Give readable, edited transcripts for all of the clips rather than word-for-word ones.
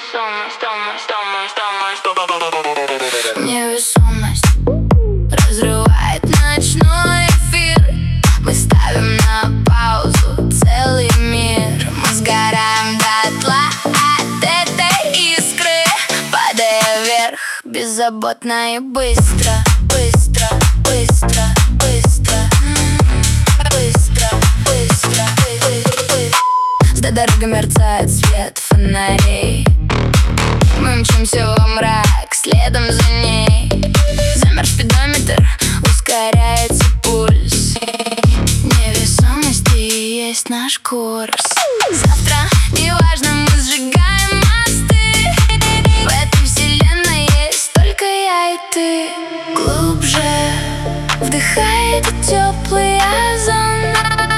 Невесомость разрывает ночной эфир. Мы ставим на паузу целый мир. Мы сгораем дотла от этой искры, падая вверх беззаботно и быстро. Быстро, быстро, быстро, быстро, быстро, быстро. За дорогой мерцает свет фонарей. Мы мчимся во мрак, следом за ней. Замер спидометр, ускоряется пульс. Невесомость и есть наш курс. Завтра, неважно, мы сжигаем мосты. В этой вселенной есть только я и ты. Глубже вдыхай этот теплый озон.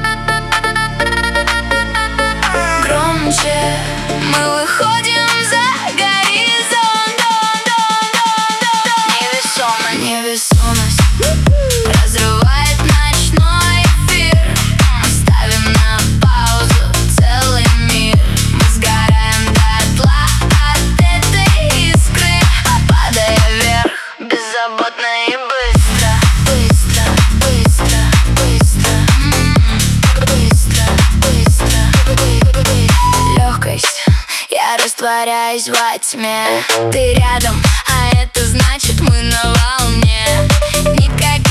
Громче мы выходим за горизонт. Невесомость разрывает ночной эфир. Мы ставим на паузу целый мир. Мы сгораем дотла от этой искры, падая вверх беззаботно и быстро. Быстро, быстро, быстро, быстро, быстро, быстро. Легкость, я растворяюсь во тьме. Ты рядом, а это значит мы на волне. Никогда